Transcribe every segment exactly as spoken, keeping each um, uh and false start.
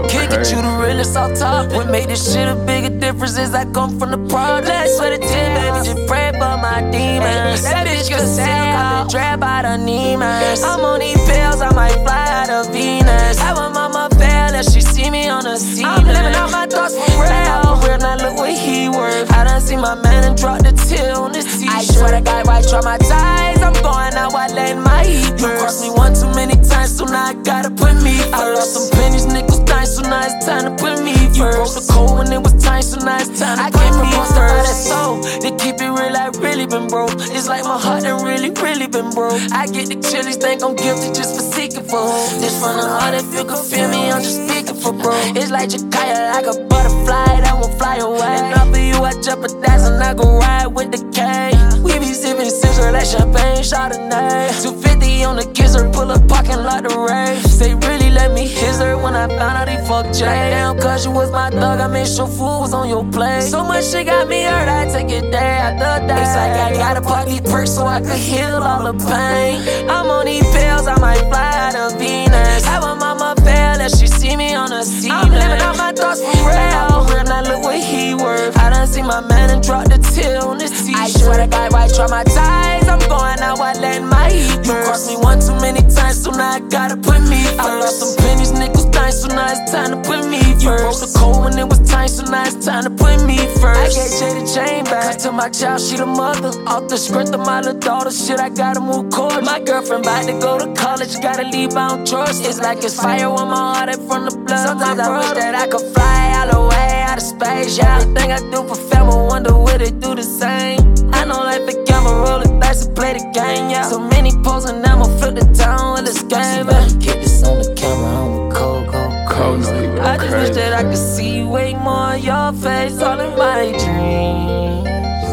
kick it, you the realest off top. What made this shit a bigger difference is I come from the projects. Swear to ten, baby, just pray for my demons. That bitch can sell, got the drab out of Nemus. I'm on these pills, I might fly out of Venus. Have a mama fail if she see me on the scene. I'm living out my thoughts for real. Real, now look what he worth. I done see my man and drop the till on this t-shirt. I swear to God, right, traumatize. I'm going out while letting my heat burst. You crossed me one too many times, so now I gotta put me first. I lost some pennies, nickels, dimes, so now it's time to put me first. You broke the code when it was time, so now it's time to I put me first. I that soul, to keep it real, I really been broke. It's like my heart done really, really been broke. I get the chillies, think I'm guilty just for seeking for hope. This from the heart, if you can feel me, I'm just speaking for bro. It's like Jakaya, like a butterfly that won't fly away. And off of you, I jeopardize and I go ride with the K. We be sipping scissor like champagne, Chardonnay. two fifty on the kisser, pull up parking lot to rave. They really let me hit her when I found out he fucked Jay. Damn, cause you was my thug, I made sure food was on your plate. So much shit got me hurt, I take it day after day. It's like I gotta pop these perks so I could heal all the pain. I'm on these pills, I might fly out of Venus. Have a mama fail if she see me on the scene. I'm living out my thoughts for real. Real, now look what he worth. I done see my man and drop the till on this t-shirt. I swear to God, right, traumatize. I'm going out while letting my heat burst. You crossed me one too many times, so now I gotta put me first. I lost some pennies, nickels, dimes, so now it's time to put me first. You broke the code when it was time, so now it's time to put me first. I gave Jay the chain back to my child, she the mother. Off the script of my little daughter, shit, I gotta move court. My girlfriend about to go to college, gotta leave, I don't trust. It's like it's fire on my heart and from the blood. Sometimes I wish that I could fly all the way out of space. Yeah, everything I do for fam, I wonder will they do the same. I know life a gamble, roll the dice and play the game, yeah. So many poses and I'ma flip the town with this game, yeah. Keep this on the camera, I'm a cold, cold, cold. No, I just crazy. Wish that I could see way more of your face all in my dreams.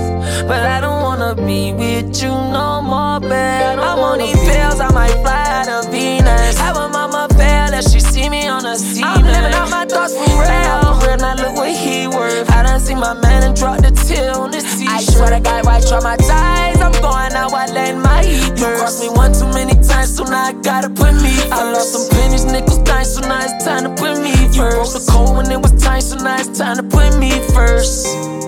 But I don't wanna be with you no more, babe. I'm on these pills, I might fly out of Venus. Have a mama fail if she see me on the scene. I'm living out my thoughts for real. Real, now look what he worth. I done see my man and drop the till on this t-shirt. I swear to God, right, traumatize. I'm going out while letting my heat burst. You crossed me one too many times, so now I gotta put me first. I lost some pennies, nickels, dimes, so now it's time to put me first. You broke the code when it was time, so now it's time to put me first.